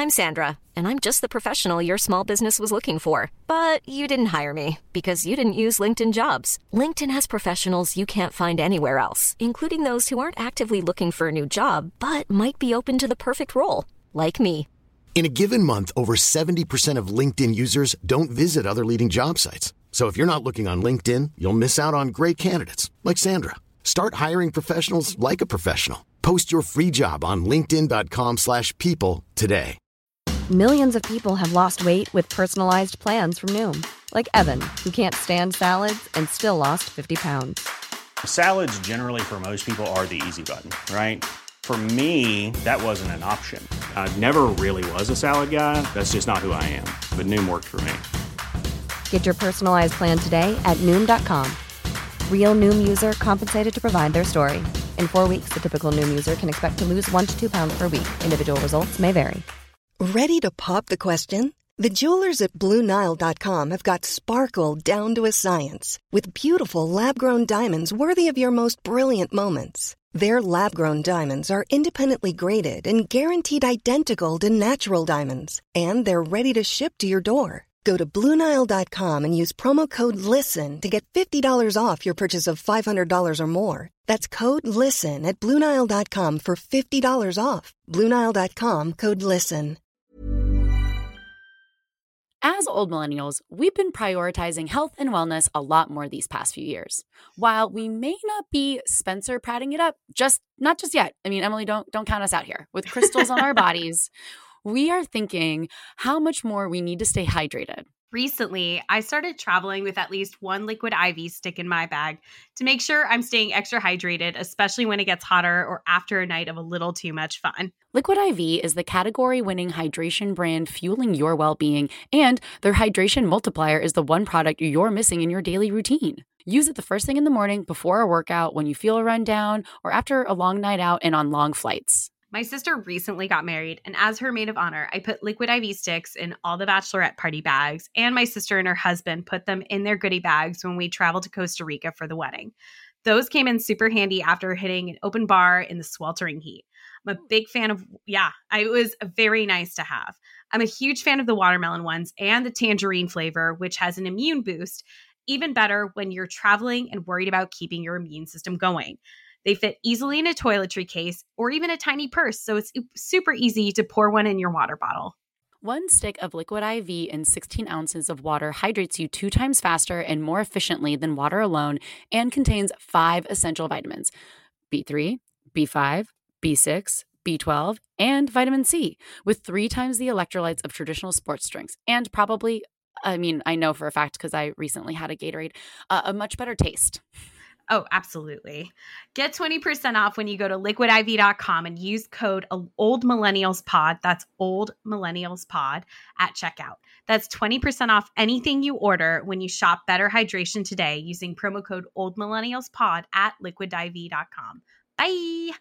I'm Sandra, and I'm just the professional your small business was looking for. But you didn't hire me because you didn't use LinkedIn Jobs. LinkedIn has professionals you can't find anywhere else, including those who aren't actively looking for a new job, but might be open to the perfect role, like me. In a given month, over 70% of LinkedIn users don't visit other leading job sites. So if you're not looking on LinkedIn, you'll miss out on great candidates like Sandra. Start hiring professionals like a professional. Post your free job on linkedin.com/people today. Millions of people have lost weight with personalized plans from Noom. Like Evan, who can't stand salads and still lost 50 pounds. Salads generally for most people are the easy button, right? For me, that wasn't an option. I never really was a salad guy. That's just not who I am. But Noom worked for me. Get your personalized plan today at Noom.com. Real Noom user compensated to provide their story. In 4 weeks, the typical Noom user can expect to lose 1 to 2 pounds per week. Individual results may vary. Ready to pop the question? The jewelers at BlueNile.com have got sparkle down to a science with beautiful lab-grown diamonds worthy of your most brilliant moments. Their lab-grown diamonds are independently graded and guaranteed identical to natural diamonds, and they're ready to ship to your door. Go to BlueNile.com and use promo code LISTEN to get $50 off your purchase of $500 or more. That's code LISTEN at BlueNile.com for $50 off. BlueNile.com, code LISTEN. As old millennials, we've been prioritizing health and wellness a lot more these past few years. While we may not be Spencer Prattting it up, not just yet. I mean, Emily, don't count us out here. With crystals on our bodies, we are thinking how much more we need to stay hydrated. Recently, I started traveling with at least one Liquid IV stick in my bag to make sure I'm staying extra hydrated, especially when it gets hotter or after a night of a little too much fun. Liquid IV is the category-winning hydration brand fueling your well-being, and their hydration multiplier is the one product you're missing in your daily routine. Use it the first thing in the morning, before a workout, when you feel a run down, or after a long night out and on long flights. My sister recently got married, and as her maid of honor, I put Liquid IV sticks in all the bachelorette party bags, and my sister and her husband put them in their goodie bags when we traveled to Costa Rica for the wedding. Those came in super handy after hitting an open bar in the sweltering heat. I'm a big fan of, it was very nice to have. I'm a huge fan of the watermelon ones and the tangerine flavor, which has an immune boost, even better when you're traveling and worried about keeping your immune system going. They fit easily in a toiletry case or even a tiny purse, so it's super easy to pour one in your water bottle. One stick of Liquid IV in 16 ounces of water hydrates you 2 times faster and more efficiently than water alone and contains 5 essential vitamins: B3, B5, B6, B12, and vitamin C, with 3 times the electrolytes of traditional sports drinks, and probably, I know for a fact because I recently had a Gatorade, a much better taste. Oh, absolutely. Get 20% off when you go to liquidiv.com and use code OldMillennialsPod. That's Old Millennials Pod at checkout. That's 20% off anything you order when you shop Better Hydration today using promo code OldMillennialsPod at liquidiv.com. Bye.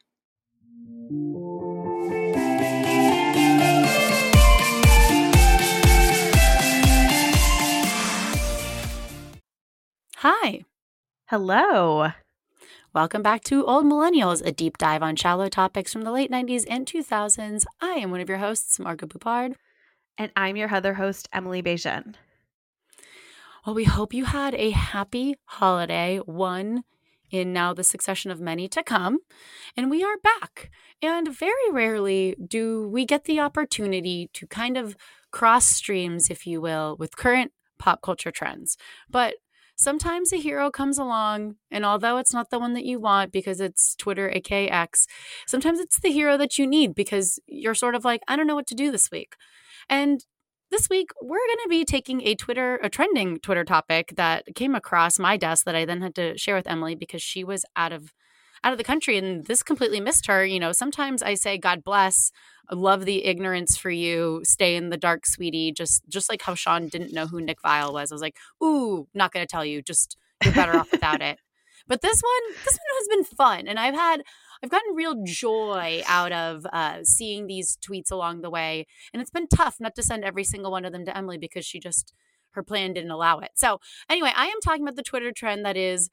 Hi. Hello. Welcome back to Old Millennials, a deep dive on shallow topics from the late 90s and 2000s. I am one of your hosts, Margo Poupard. And I'm your other host, Emily Bejan. Well, we hope you had a happy holiday, one in now the succession of many to come. And we are back. And very rarely do we get the opportunity to kind of cross streams, if you will, with current pop culture trends. But sometimes a hero comes along, and although it's not the one that you want because it's Twitter, aka X, sometimes it's the hero that you need because you're sort of like, I don't know what to do this week. And this week, we're going to be taking a trending Twitter topic that came across my desk that I then had to share with Emily because she was out of the country, and this completely missed her. You know, sometimes I say, God bless, I love the ignorance for you, stay in the dark, sweetie, just like how Sean didn't know who Nick Viall was. I was like, ooh, not going to tell you, just you're better off without it. But this one has been fun, and I've gotten real joy out of seeing these tweets along the way, and it's been tough not to send every single one of them to Emily because her plan didn't allow it. So anyway, I am talking about the Twitter trend that is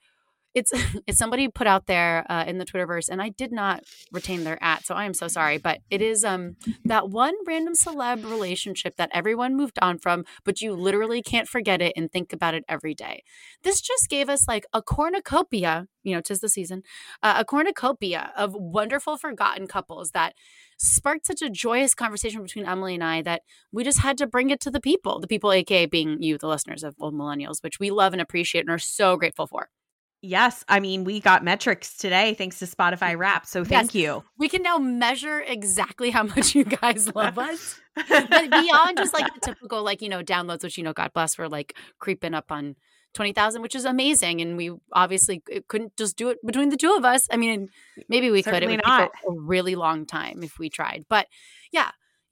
it's somebody put out there in the Twitterverse, and I did not retain their @ so I am so sorry, but it is that one random celeb relationship that everyone moved on from, but you literally can't forget it and think about it every day. This just gave us like a cornucopia, 'tis the season, a cornucopia of wonderful forgotten couples that sparked such a joyous conversation between Emily and I that we just had to bring it to the people, aka being you, the listeners of Old Millennials, which we love and appreciate and are so grateful for. Yes. I mean, we got metrics today thanks to Spotify Wrapped. So thank you. We can now measure exactly how much you guys love us. But beyond just like the typical, downloads, which, God bless, we're like creeping up on 20,000, which is amazing. And we obviously couldn't just do it between the two of us. I mean, maybe we could. It would take a really long time if we tried. But yeah,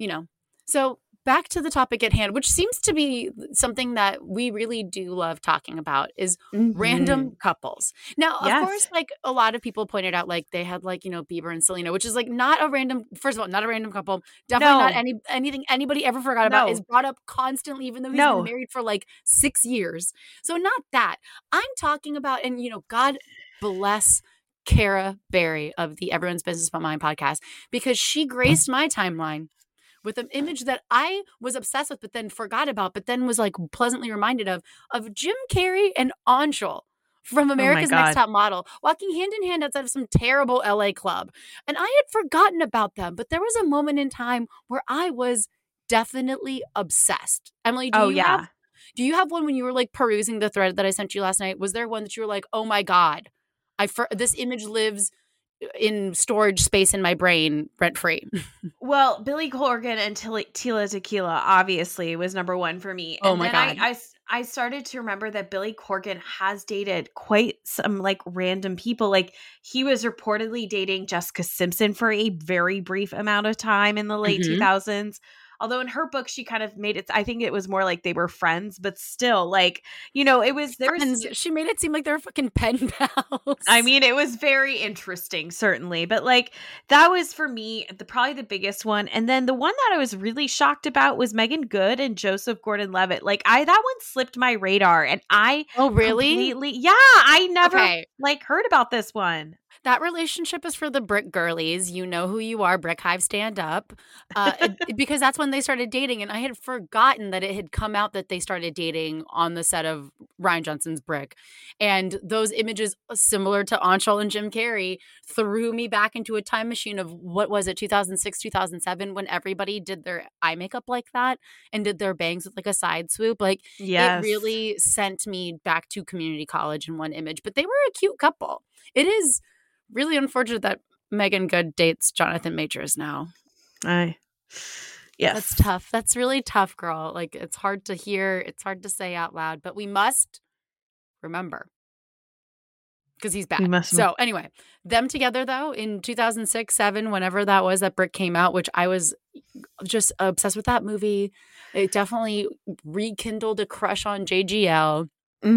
so back to the topic at hand, which seems to be something that we really do love talking about, is random couples. Now, of course, like a lot of people pointed out, like they had Bieber and Selena, which is like not a random, first of all, not a random couple. Definitely not anything anybody ever forgot about. Is brought up constantly, even though he's been married for like 6 years. So not that. I'm talking about, and God bless Cara Berry of the Everyone's Business But Mine podcast, because she graced my timeline with an image that I was obsessed with, but then forgot about, but then was like pleasantly reminded of Jim Carrey and Anshul from America's Next Top Model, walking hand in hand outside of some terrible LA club. And I had forgotten about them, but there was a moment in time where I was definitely obsessed. Emily, do you have one when you were like perusing the thread that I sent you last night? Was there one that you were like, oh my God, this image lives in storage space in my brain rent free? Well, Billy Corgan and Tila Tequila obviously was number one for me. And my God. I started to remember that Billy Corgan has dated quite some like random people. Like he was reportedly dating Jessica Simpson for a very brief amount of time in the late 2000s. Although in her book, she kind of made it, I think it was more like they were friends, but still like, she made it seem like they were fucking pen pals. I mean, it was very interesting, certainly. But like that was for me, probably the biggest one. And then the one that I was really shocked about was Megan Good and Joseph Gordon-Levitt. Like that one slipped my radar, and I I never heard about this one. That relationship is for the Brick girlies. You know who you are, Brick Hive, stand up. Because that's when they started dating. And I had forgotten that it had come out that they started dating on the set of Rian Johnson's Brick. And those images, similar to Anshul and Jim Carrey, threw me back into a time machine of, what was it, 2006, 2007, when everybody did their eye makeup like that and did their bangs with like a side swoop. Like, it really sent me back to community college in one image. But they were a cute couple. It is really unfortunate that Megan Good dates Jonathan Majors now. Yes. That's tough. That's really tough, girl. Like, it's hard to hear. It's hard to say out loud, but we must remember because he's back. So anyway, them together though in 2006, 2007, whenever that was that Brick came out, which I was just obsessed with that movie. It definitely rekindled a crush on JGL.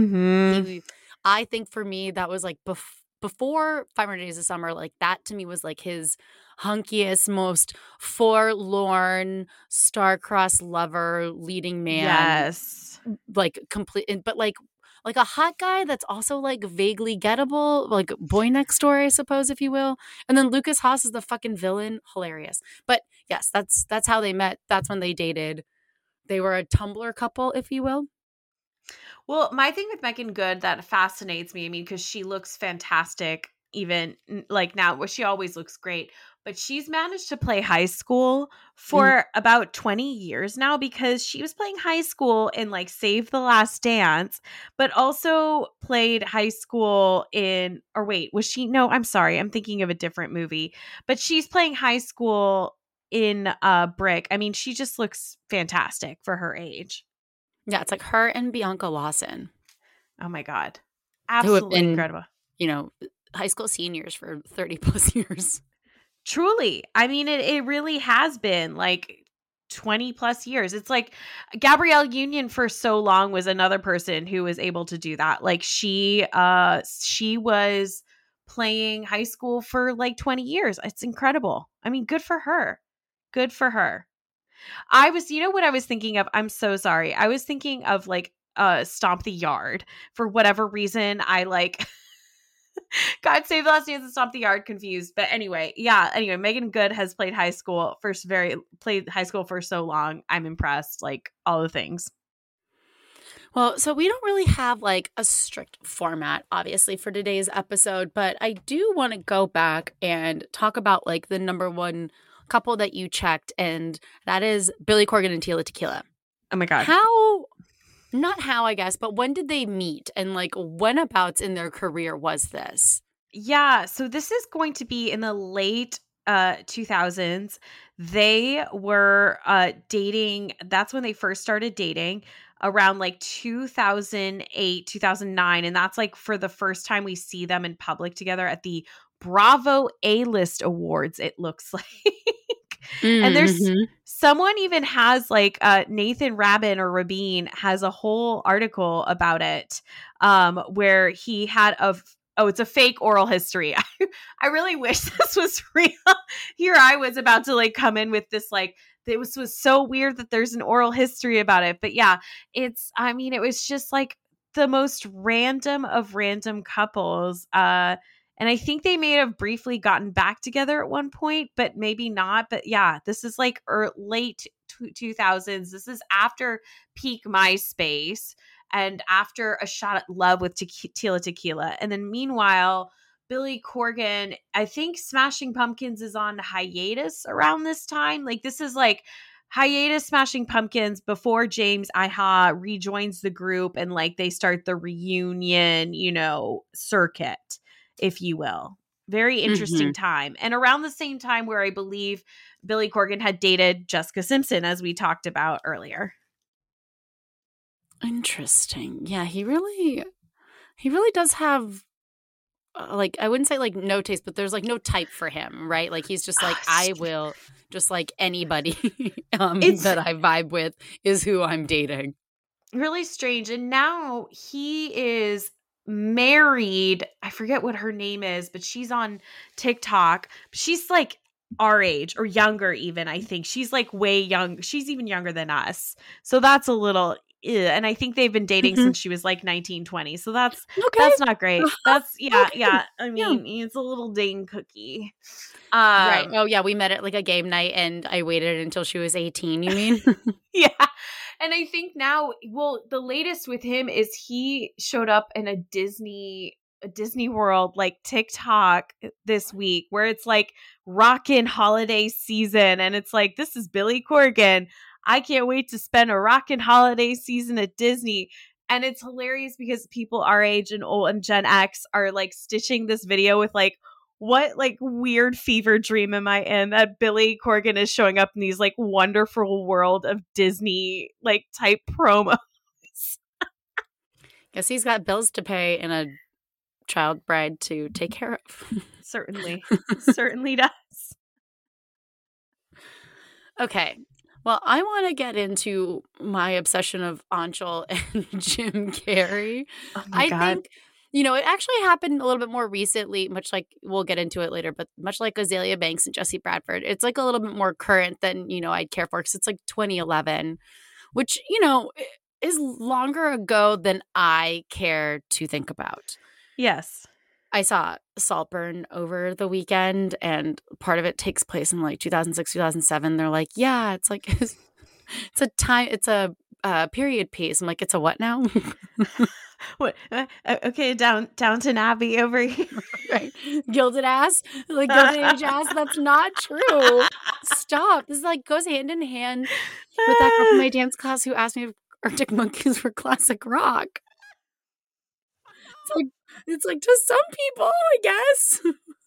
I think for me, that was like before 500 Days of Summer, like that to me was like his hunkiest, most forlorn, star-crossed lover, leading man. Yes. Like complete, but like a hot guy that's also like vaguely gettable, like boy next door, I suppose, if you will. And then Lucas Haas is the fucking villain. Hilarious. But yes, that's how they met. That's when they dated. They were a Tumblr couple, if you will. Well, my thing with Megan Good that fascinates me, I mean, because she looks fantastic, even like now, well, she always looks great, but she's managed to play high school for about 20 years now, because she was playing high school in like Save the Last Dance, but also played high school in, or wait, was she? No, I'm sorry. I'm thinking of a different movie, but she's playing high school in Brick. I mean, she just looks fantastic for her age. Yeah, it's like her and Bianca Lawson. Oh my God. Absolutely incredible. High school seniors for 30 plus years. Truly. I mean, it really has been like 20 plus years. It's like Gabrielle Union for so long was another person who was able to do that. Like she was playing high school for like 20 years. It's incredible. I mean, good for her. Good for her. What I was thinking of? I'm so sorry. I was thinking of like Stomp the Yard. For whatever reason, I like God Save the Last Dance and Stomp the Yard confused. But anyway, Megan Good has played high school for so long. I'm impressed. Like all the things. Well, so we don't really have like a strict format, obviously, for today's episode, but I do want to go back and talk about like the number one couple that you checked, and that is Billy Corgan and Tila Tequila. Oh my God. Not how, I guess, but when did they meet, and like whenabouts in their career was this? Yeah, so this is going to be in the late 2000s. They were dating. That's when they first started dating, around like 2008, 2009. And that's like for the first time we see them in public together at the Bravo A-List Awards, it looks like. And there's someone even has like Nathan Rabin has a whole article about it where he had it's a fake oral history. I really wish this was real. Here I was about to like come in with this like, it was so weird that there's an oral history about it. But yeah, it was just like the most random of random couples. And I think they may have briefly gotten back together at one point, but maybe not. But yeah, this is like late 2000s. This is after peak MySpace and after A Shot at Love with Tila Tequila. And then meanwhile, Billy Corgan, I think Smashing Pumpkins is on hiatus around this time. Like this is like hiatus Smashing Pumpkins before James Iha rejoins the group and like they start the reunion, circuit, if you will. Very interesting time. And around the same time where I believe Billy Corgan had dated Jessica Simpson, as we talked about earlier. Interesting. Yeah, he really does have like, I wouldn't say like no taste, but there's like no type for him, right? Like he's just like, I will just like anybody that I vibe with is who I'm dating. Really strange. And now he is married. I forget what her name is, but she's on TikTok. She's like our age or younger even, I think. She's like way young. She's even younger than us. So that's a little and I think they've been dating since she was like 19, 20. So that's not great. That's yeah. I mean, it's a little Dane cookie. Right. Oh yeah, we met at like a game night and I waited until she was 18, you mean? Yeah. And I think now, the latest with him is he showed up in a Disney World like TikTok this week where it's like rockin' holiday season. And it's like, this is Billy Corgan. I can't wait to spend a rockin' holiday season at Disney. And it's hilarious because people our age and old and Gen X are like stitching this video with like, what like weird fever dream am I in that Billy Corgan is showing up in these like wonderful world of Disney like type promos? Guess he's got bills to pay and a child bride to take care of. Certainly does. Okay. Well, I want to get into my obsession of Anshul and Jim Carrey. Oh my God. I think, it actually happened a little bit more recently, much like we'll get into it later, but much like Azealia Banks and Jesse Bradford, it's like a little bit more current than, I'd care for because it's like 2011, which, is longer ago than I care to think about. Yes. I saw Saltburn over the weekend, and part of it takes place in like 2006, 2007. They're like, yeah, it's like it's a period piece. I'm like, it's a what now? What? Okay, Downton Abbey over here, right? Gilded ass, like Gilded Age ass. That's not true. Stop. This is like goes hand in hand with that girl from my dance class who asked me if Arctic Monkeys were classic rock. It's like to some people, I guess.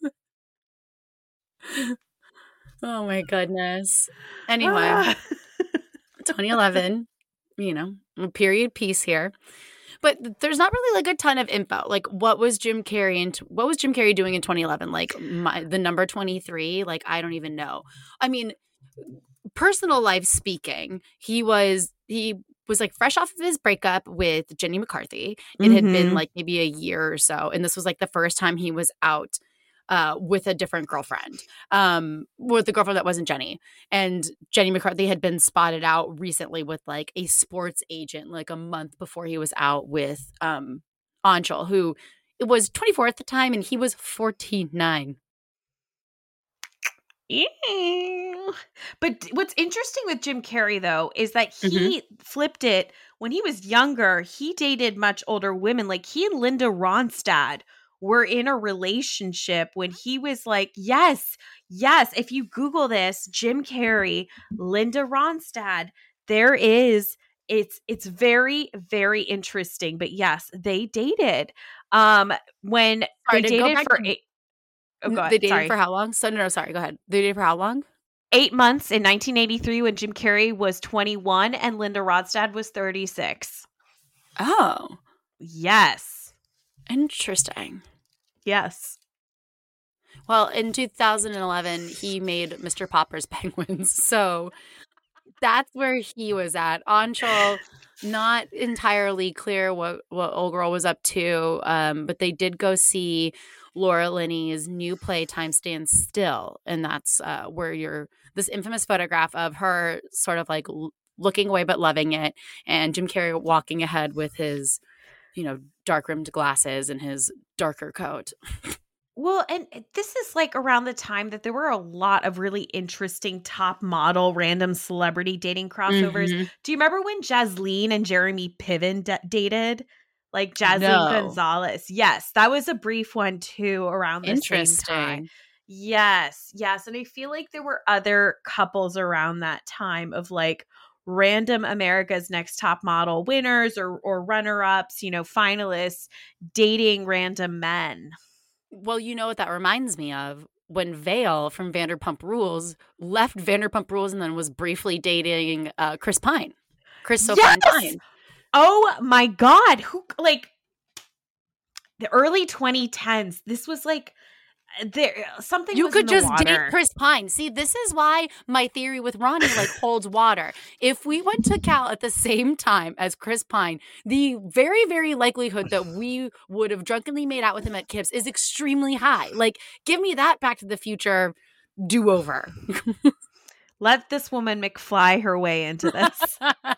Oh my goodness. Anyway, 2011, a period piece here. But there's not really like a ton of info. Like what was Jim Carrey doing in 2011? Like the number 23? Like I don't even know. I mean, personal life speaking, he was like fresh off of his breakup with Jenny McCarthy. It had been like maybe a year or so. And this was like the first time he was out with a different girlfriend, with the girlfriend that wasn't Jenny. And Jenny McCarthy had been spotted out recently with like a sports agent, like a month before he was out with Anshul, who was 24 at the time, and he was 49. Ew. But what's interesting with Jim Carrey, though, is that he flipped it. When he was younger, he dated much older women. Like, he and Linda Ronstadt were in a relationship when he was like, yes. If you Google this, Jim Carrey, Linda Ronstadt, there is, it's very, very interesting. But yes, they dated. When they dated for They dated for how long? No, sorry, go ahead. They dated for how long? 8 months in 1983 when Jim Carrey was 21 and Linda Ronstadt was 36. Oh. Yes. Interesting. Yes. Well, in 2011, he made Mr. Popper's Penguins. So that's where he was at. Anshul, not entirely clear what old girl was up to, but they did go see Laura Linney's new play Time Stands Still, and that's where this infamous photograph of her sort of like looking away but loving it, and Jim Carrey walking ahead with his, dark rimmed glasses and his darker coat. Well, and this is like around the time that there were a lot of really interesting top model random celebrity dating crossovers. Do you remember when Jasleen and Jeremy Piven dated? Like Jasleen Gonzalez. Yes, that was a brief one too around the same time. Yes. And I feel like there were other couples around that time of like random America's Next Top Model winners or runner-ups, finalists dating random men. Well, you know what that reminds me of? When Vale from Vanderpump Rules left Vanderpump Rules and then was briefly dating Chris Pine. Chris Pine. Oh my God. Who, like, the early 2010s, this was like, something you was could in the just water. date Chris Pine. See, this is why my theory with Ronnie holds water. If we went to Cal at the same time as Chris Pine, the very, very likelihood that we would have drunkenly made out with him at Kips is extremely high. Like, give me that Back to the Future do-over. Let this woman McFly her way into this.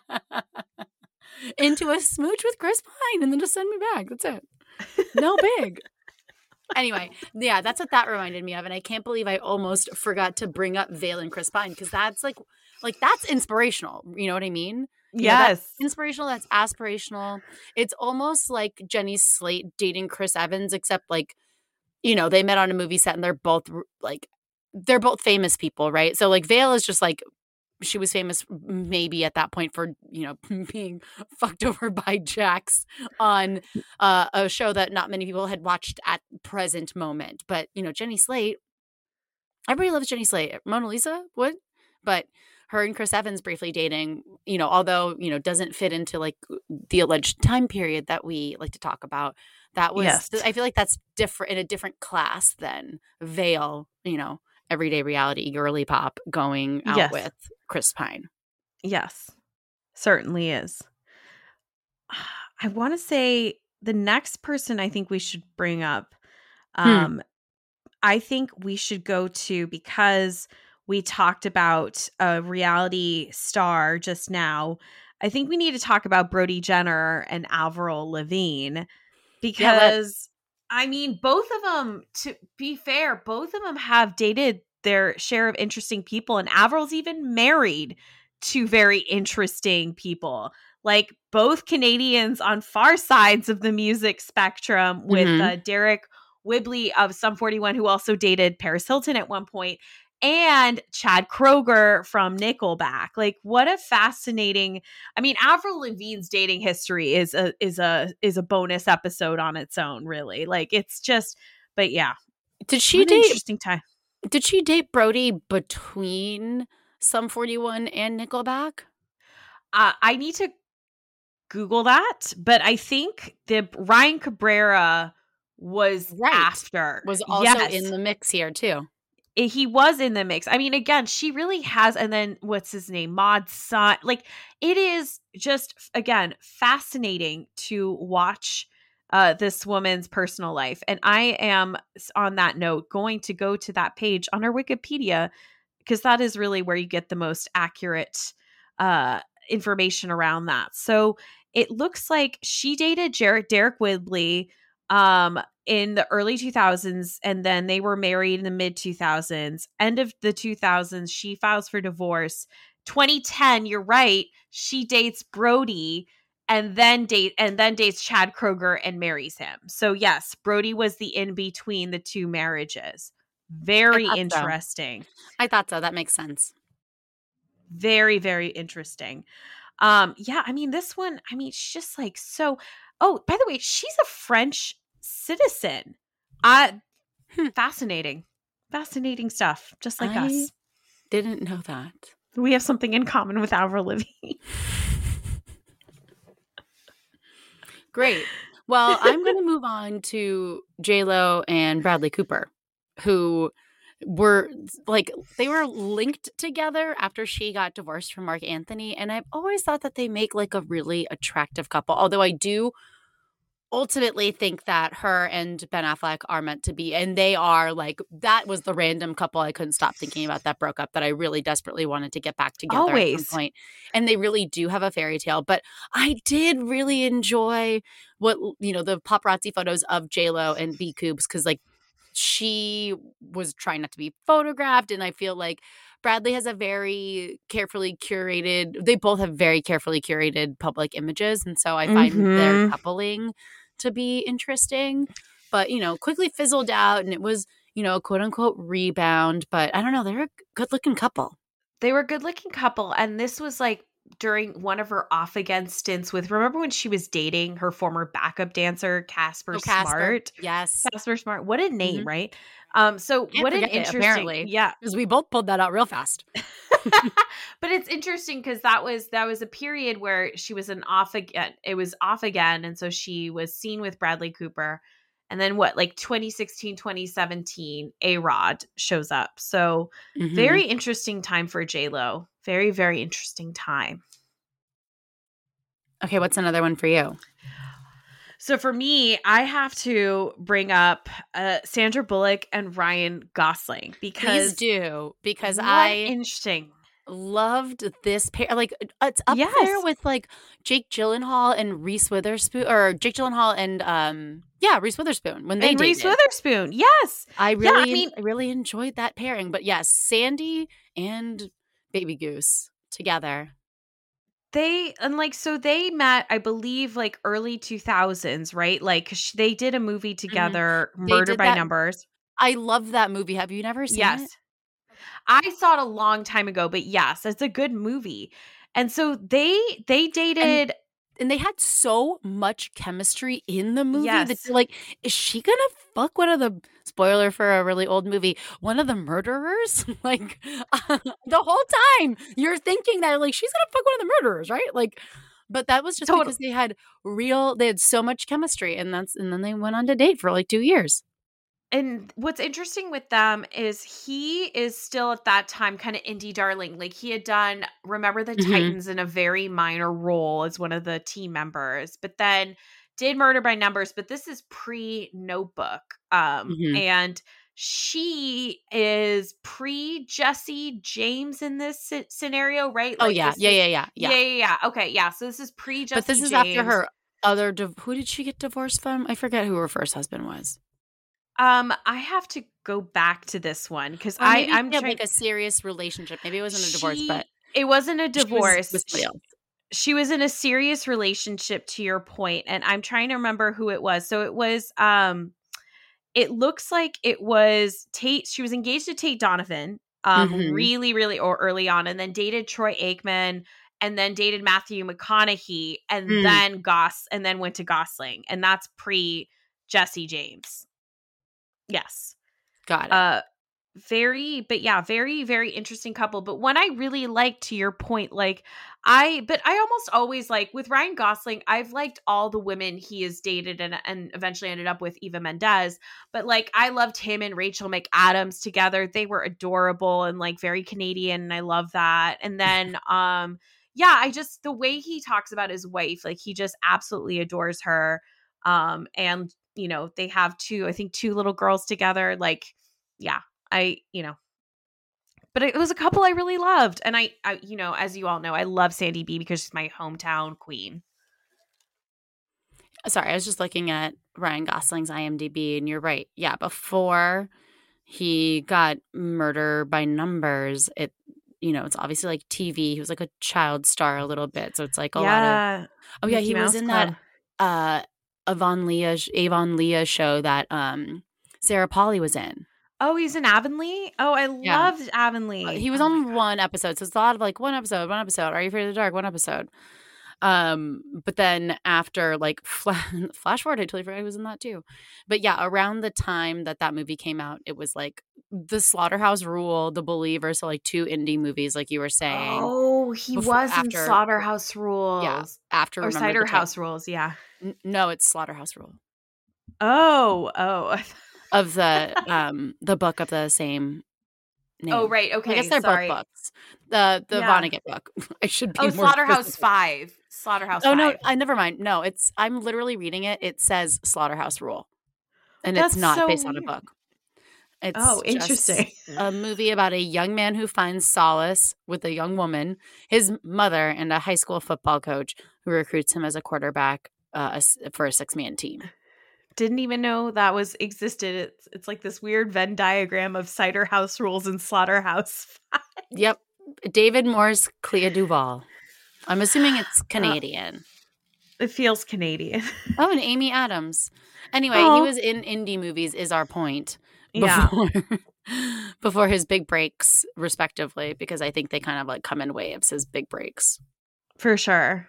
Into a smooch with Chris Pine and then just send me back. That's it. No big. Anyway, yeah, that's what that reminded me of. And I can't believe I almost forgot to bring up Vale and Chris Pine, because that's like that's inspirational. You know what I mean? Yes. That's inspirational. That's aspirational. It's almost like Jenny Slate dating Chris Evans, except they met on a movie set and they're both famous people, right? So Vale is just she was famous maybe at that point for, being fucked over by Jax on a show that not many people had watched at present moment. But, Jenny Slate, everybody loves Jenny Slate. Mona Lisa would, but her and Chris Evans briefly dating, although, doesn't fit into the alleged time period that we like to talk about. That was, yes. I feel like that's different, in a different class than Vale, everyday reality girly pop going out with Chris Pine. Yes, certainly is. I want to say the next person I think we should bring up, I think we should go to, because we talked about a reality star just now, I think we need to talk about Brody Jenner and Avril Lavigne, because both of them, to be fair, both of them have dated their share of interesting people, and Avril's even married to very interesting people, both Canadians on far sides of the music spectrum, with Derek Whibley of Sum 41, who also dated Paris Hilton at one point, and Chad Kroeger from Nickelback. What a fascinating, Avril Lavigne's dating history is a bonus episode on its own, really. It's just, but yeah. Did she date, interesting time. Did she date Brody between Sum 41 and Nickelback? I need to Google that, but I think the Ryan Cabrera was after. Was also in the mix here too. He was in the mix. Again, she really has, and then what's his name? Mod Son. It is just, again, fascinating to watch this woman's personal life. And I am, on that note, going to go to that page on her Wikipedia, because that is really where you get the most accurate information around that. So it looks like she dated Derek Whibley in the early 2000s, and then they were married in the mid 2000s. End of the 2000s, she files for divorce. 2010, you're right, she dates Brody and then dates Chad Kroger and marries him. So yes, Brody was the in between the two marriages. Very interesting. I thought so. That makes sense. Very, very interesting. Yeah, I mean, this one, I mean, she's just like so. Oh, by the way, she's a French citizen. Fascinating. Fascinating stuff, just like us. Didn't know that. We have something in common with Avril Lavigne. Great. Well, I'm going to move on to J-Lo and Bradley Cooper, who were like, they were linked together after she got divorced from Mark Anthony. And I've always thought that they make like a really attractive couple. Although I do ultimately think that her and Ben Affleck are meant to be. And they are like, that was the random couple I couldn't stop thinking about that broke up that I really desperately wanted to get back together Always. at some point. And they really do have a fairy tale. But I did really enjoy what, the paparazzi photos of J-Lo and B. Coobs, because like she was trying not to be photographed. And I feel like Bradley has a very carefully curated, they both have very carefully curated public images. And so I find their coupling to be interesting, but, quickly fizzled out, and it was, quote unquote rebound. But I don't know, they're a good looking couple. They were a good looking couple. And this was like during one of her off again stints with, remember when she was dating her former backup dancer, Casper Smart? Yes. Casper Smart. What a name, right? So Can't what an forget it, interesting, apparently. yeah. Because we both pulled that out real fast. But it's interesting because that was a period where she was off again. It was off again. And so she was seen with Bradley Cooper. And then 2016, 2017, A-Rod shows up. So very interesting time for J-Lo. Very, very interesting time. Okay, what's another one for you? So for me, I have to bring up Sandra Bullock and Ryan Gosling because please do, because interesting. Loved this pair. Like it's up there with like Jake Gyllenhaal and Reese Witherspoon, or Jake Gyllenhaal and Reese Witherspoon when they dated. Reese Witherspoon, yes. I really enjoyed that pairing. But yes, Sandy and Baby Goose together. They met, I believe, like early 2000s, right? Like they did a movie together, Murder by Numbers. I love that movie. Have you never seen it? I saw it a long time ago, but yes, it's a good movie. And so they dated. And they had so much chemistry in the movie that you're like, is she going to fuck one of the, spoiler for a really old movie, one of the murderers? Like the whole time you're thinking that like she's going to fuck one of the murderers, right? Like, but that was just because they had so much chemistry, and then they went on to date for like 2 years. And what's interesting with them is he is still at that time kind of indie darling. Like he had done Remember the Titans in a very minor role as one of the team members, but then did Murder by Numbers. But this is pre-Notebook. And she is pre-Jesse James in this scenario, right? Oh, like yeah. Yeah. Okay, yeah. So this is pre-Jesse James. But this is after her other who did she get divorced from? I forget who her first husband was. I have to go back to this one because I'm trying like a serious relationship. Maybe it wasn't a divorce, but it wasn't a divorce. With somebody else. She was in a serious relationship, to your point, and I'm trying to remember who it was. So it was it looks like it was Tate. She was engaged to Tate Donovan really, really early on, and then dated Troy Aikman, and then dated Matthew McConaughey, and then went to Gosling, and that's pre Jesse James. Yes. Got it. Very, very interesting couple. But one I really liked, to your point, like I almost always like with Ryan Gosling, I've liked all the women he has dated and eventually ended up with Eva Mendes. But like I loved him and Rachel McAdams together. They were adorable and like very Canadian, and I love that. And then I just, the way he talks about his wife, like he just absolutely adores her. And they have two little girls together. Like, yeah, but it was a couple I really loved. And I as you all know, I love Sandy B because she's my hometown queen. Sorry, I was just looking at Ryan Gosling's IMDb, and you're right. Yeah, before he got Murder by Numbers, it's obviously like TV. He was like a child star a little bit, so it's like a lot of. Oh yeah, Mickey he was Mouse in Club. that Avon Leah show that Sarah Polley was in. Oh, he's in Avonlea? Oh, I Yeah. loved Avonlea. He was Oh on my one episode, so it's a lot of like one episode. Are You Afraid of the Dark? One episode. But then after like flash forward, I totally forgot he was in that too. But yeah, around the time that movie came out, it was like The Slaughterhouse Rule, The Believer, so like two indie movies, like you were saying. Oh, he was in Slaughterhouse Rules. Yeah, after or Remember Cider the House Rules, yeah. No, it's Slaughterhouse Rule. Oh. Of the book of the same name. Oh, right. Okay. I guess they're sorry. both books. The Vonnegut book. I should be more Slaughterhouse specific. 5. Slaughterhouse 5. Oh, no. Never mind. No, I'm literally reading it. It says Slaughterhouse Rule. And That's it's not so based on a weird. book. It's interesting. just a movie about a young man who finds solace with a young woman, his mother, and a high school football coach who recruits him as a quarterback for a 6-man team. Didn't even know that existed. It's like this weird Venn diagram of Cider House Rules and Slaughterhouse 5. Yep. David Moore's Clea Duvall. I'm assuming it's Canadian. It feels Canadian. Oh, and Amy Adams. Anyway, he was in indie movies is our point. Before his big breaks, respectively, because I think they kind of like come in waves, his big breaks. For sure.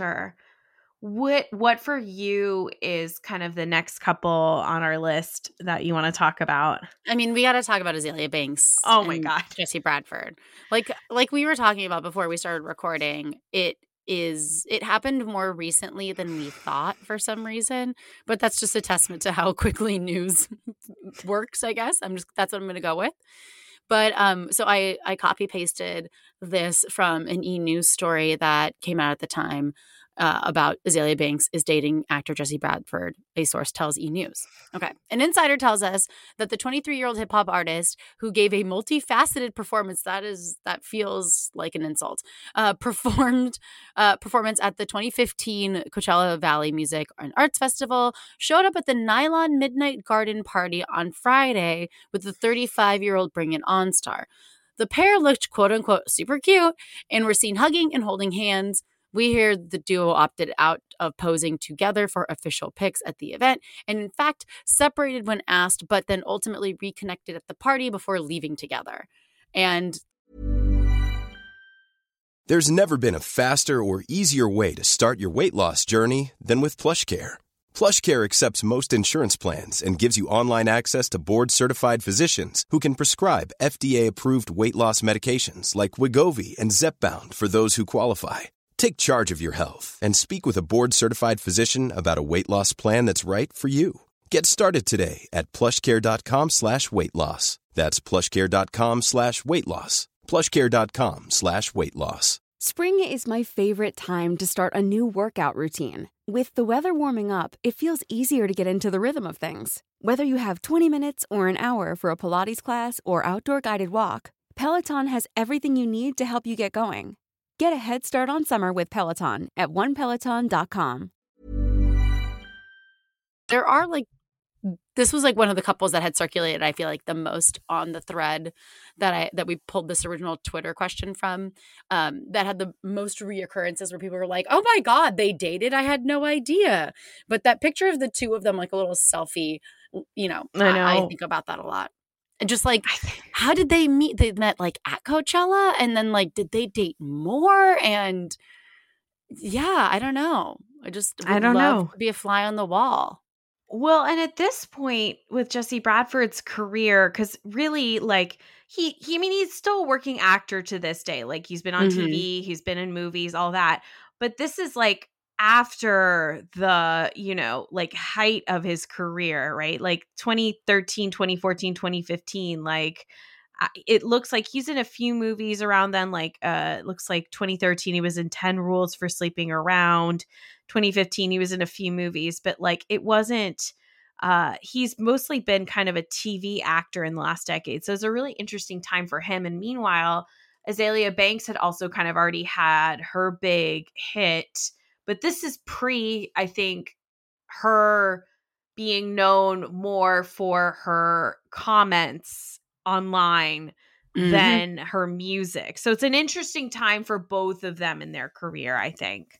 What for you is kind of the next couple on our list that you want to talk about? I mean, we got to talk about Azealia Banks. Oh my God. Jesse Bradford. Like we were talking about before we started recording, it happened more recently than we thought for some reason, but that's just a testament to how quickly news works, I guess. That's what I'm going to go with. But so I copy pasted this from an E! News story that came out at the time about Azealia Banks is dating actor Jesse Bradford, a source tells E! News. Okay. An insider tells us that the 23-year-old hip-hop artist who gave a multifaceted performance, that feels like an insult, performance at the 2015 Coachella Valley Music and Arts Festival, showed up at the Nylon Midnight Garden Party on Friday with the 35-year-old Bring It On star. The pair looked quote-unquote super cute and were seen hugging and holding hands. We hear the duo opted out of posing together for official pics at the event and, in fact, separated when asked, but then ultimately reconnected at the party before leaving together. And There's never been a faster or easier way to start your weight loss journey than with PlushCare. PlushCare accepts most insurance plans and gives you online access to board-certified physicians who can prescribe FDA-approved weight loss medications like Wegovy and Zepbound for those who qualify. Take charge of your health and speak with a board-certified physician about a weight loss plan that's right for you. Get started today at plushcare.com/weight loss. That's plushcare.com/weight loss. plushcare.com/weight loss. Spring is my favorite time to start a new workout routine. With the weather warming up, it feels easier to get into the rhythm of things. Whether you have 20 minutes or an hour for a Pilates class or outdoor guided walk, Peloton has everything you need to help you get going. Get a head start on summer with Peloton at onepeloton.com. there are this was one of the couples that had circulated, I feel like, the most on the thread that we pulled this original Twitter question from, that had the most reoccurrences where people were like, oh my God, they dated? I had no idea. But that picture of the two of them, like a little selfie, I know. I think about that a lot. And just how did they meet? They met at Coachella, and then did they date more? And yeah, I don't know. I don't love to be a fly on the wall. Well, and at this point with Jesse Bradford's career, because really, he's still a working actor to this day. He's been on TV, he's been in movies, all that. But this is after the, height of his career, right? 2013, 2014, 2015, it looks like he's in a few movies around then. It looks like 2013, he was in 10 Rules for Sleeping Around. 2015, he was in a few movies, but it wasn't, he's mostly been kind of a TV actor in the last decade. So it's a really interesting time for him. And meanwhile, Azealia Banks had also kind of already had her big hit, but this is I think, her being known more for her comments online than her music. So it's an interesting time for both of them in their career, I think.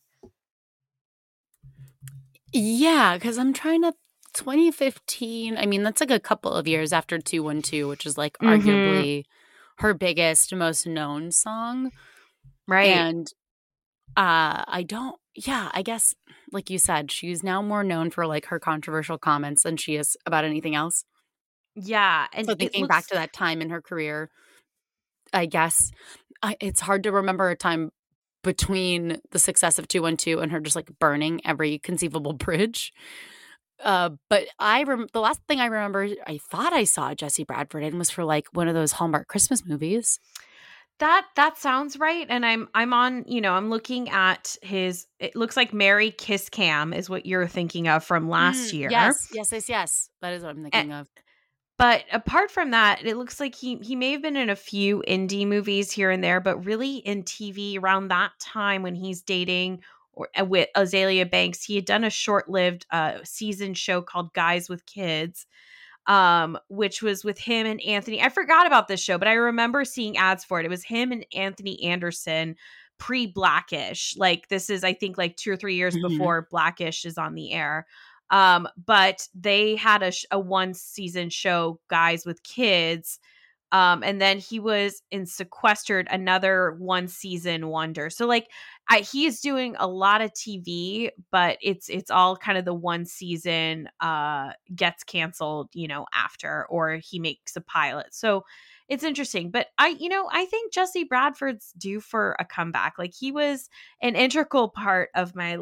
Yeah, because I'm trying to 2015. I mean, that's like a couple of years after 212, which is like arguably her biggest, most known song. Right. And I guess, like you said, she's now more known for like her controversial comments than she is about anything else. Yeah. And So thinking back to that time in her career, I guess it's hard to remember a time between the success of 212 and her just like burning every conceivable bridge. But the last thing I remember, I thought I saw Jesse Bradford in was for like one of those Hallmark Christmas movies. That sounds right. And I'm on, I'm looking at it looks like Merry Kiss Cam is what you're thinking of from last year. Yes. That is what I'm thinking of. But apart from that, it looks like he may have been in a few indie movies here and there, but really in TV around that time when he's dating with Azealia Banks. He had done a short-lived season show called Guys with Kids, which was with him and Anthony. I forgot about this show, but I remember seeing ads for it. It was him and Anthony Anderson pre-Blackish. Like this is, I think, like 2 or 3 years before Blackish is on the air. But they had a one season show, Guys with Kids. And then he was in Sequestered, another one season wonder. So like he is doing a lot of TV, but it's all kind of the one season gets canceled, after, or he makes a pilot. So it's interesting. But I think Jesse Bradford's due for a comeback. Like he was an integral part of my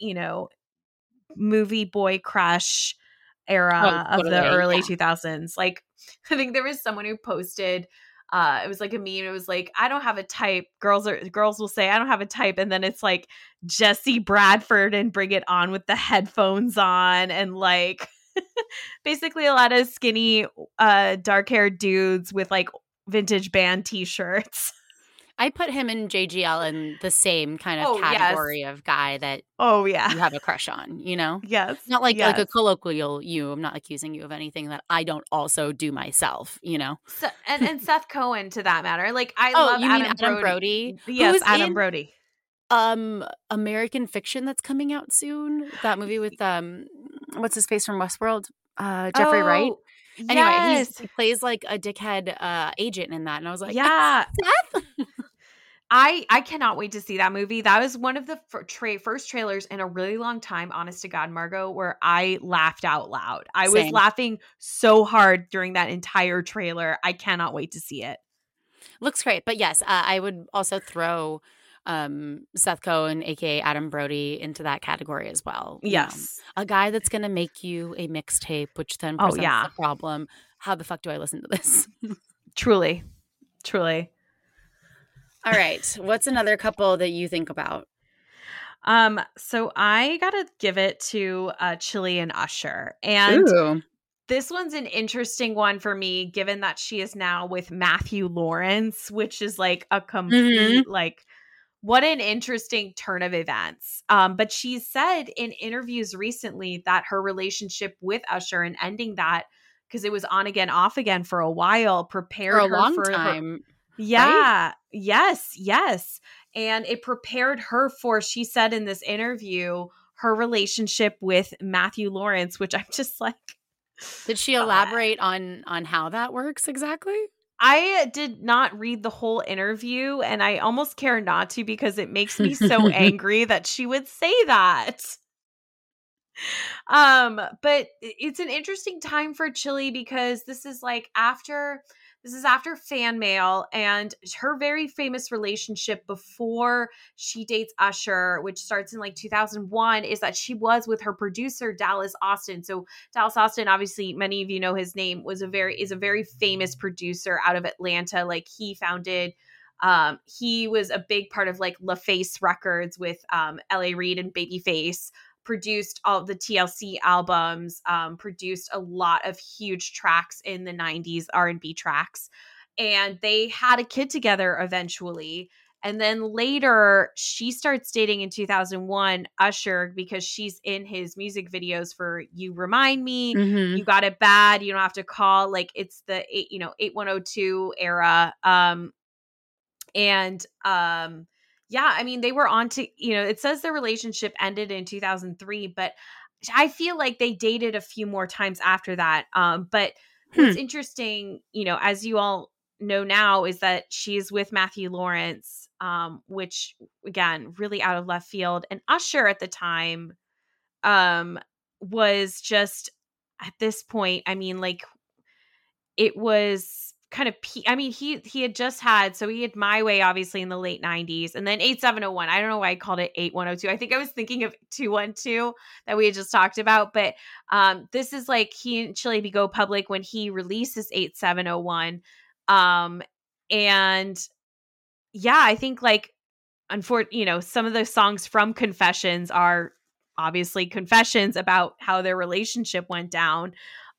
movie boy crush era of the early 2000s. Like I think there was someone who posted it was like a meme. It was like, I don't have a type. Girls will say I don't have a type, and then it's like Jesse Bradford and Bring It On with the headphones on, and like basically a lot of skinny dark-haired dudes with like vintage band t-shirts. I put him and JGL in the same kind of category of guy that you have a crush on, Yes. Not like a colloquial you. I'm not accusing you of anything that I don't also do myself, So, and Seth Cohen, to that matter. Like I love Adam Brody. Yes, Who's Adam Brody. American Fiction that's coming out soon. That movie with what's his face from Westworld? Jeffrey Wright. Anyway, yes. he plays like a dickhead agent in that, and I was like, yeah. Seth? I cannot wait to see that movie. That was one of the first trailers in a really long time, honest to God, Margot, where I laughed out loud. I was laughing so hard during that entire trailer. I cannot wait to see it. Looks great. But yes, I would also throw Seth Cohen, aka Adam Brody, into that category as well. Yes. A guy that's going to make you a mixtape, which then presents the problem. How the fuck do I listen to this? Truly. All right. What's another couple that you think about? So I gotta give it to Chili and Usher. And this one's an interesting one for me, given that she is now with Matthew Lawrence, which is like a complete like what an interesting turn of events. But she said in interviews recently that her relationship with Usher and ending that, because it was on again, off again for a while, prepared for a her long for time. Yeah. Right? Yes. And it prepared her for, she said in this interview, her relationship with Matthew Lawrence, which I'm just like. Did she elaborate on how that works exactly? I did not read the whole interview, and I almost care not to because it makes me so angry that she would say that. But it's an interesting time for Chili because this is after Fan Mail, and her very famous relationship before she dates Usher, which starts in 2001, is that she was with her producer Dallas Austin. So Dallas Austin, obviously many of you know his name, is a very famous producer out of Atlanta. He founded he was a big part of LaFace Records with L.A. Reid and Babyface. Produced all the TLC albums, produced a lot of huge tracks in the 90s, R&B tracks. And they had a kid together eventually. And then later she starts dating in 2001 Usher because she's in his music videos for You Remind Me, You Got It Bad, You Don't Have to Call. Like it's the 8102 era. Yeah, I mean, they were on to, it says their relationship ended in 2003, but I feel like they dated a few more times after that. But what's interesting, as you all know now, is that she's with Matthew Lawrence, which again, really out of left field. And Usher at the time was just at this point, I mean, like it was kind of I mean, he had just had, so he had My Way obviously in the late 90s, and then 8701. I don't know why I called it 8102. I think I was thinking of 212 that we had just talked about, but this is like he and Chili go public when he releases 8701. And yeah, I think like some of the songs from Confessions are obviously confessions about how their relationship went down.